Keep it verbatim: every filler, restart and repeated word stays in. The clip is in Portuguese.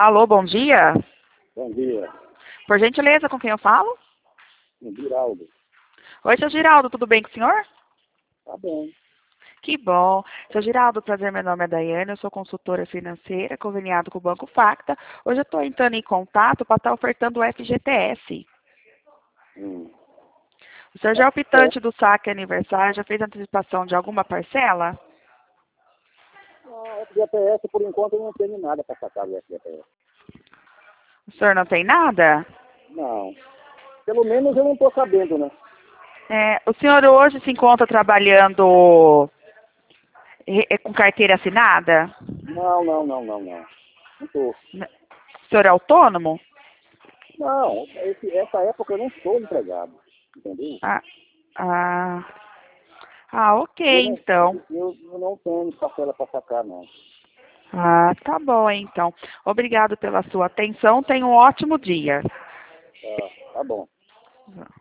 Alô, bom dia. Bom dia. Por gentileza, com quem eu falo? Giraldo. Oi, seu Giraldo, tudo bem com o senhor? Tá bem. Que bom. Seu Giraldo, prazer, meu nome é Daiane, eu sou consultora financeira, conveniado com o Banco Facta. Hoje eu estou entrando em contato para estar ofertando o F G T S. Hum. O senhor já é optante do saque aniversário, já fez antecipação de alguma parcela? Ah, F G T S, por enquanto, eu não tenho nada para sacar do F G T S. O senhor não tem nada? Não. Pelo menos eu não estou sabendo, né? É, o senhor hoje se encontra trabalhando eh, com carteira assinada? Não, não, não, não, não. Não tô. O senhor é autônomo? Não, esse, essa época eu não estou empregado. Entendeu? Ah, ah, ah, ok, Eu não, então. eu, eu não tenho parcela para sacar, não. Ah, tá bom, então. Obrigado pela sua atenção. Tenha um ótimo dia. Tá, tá bom.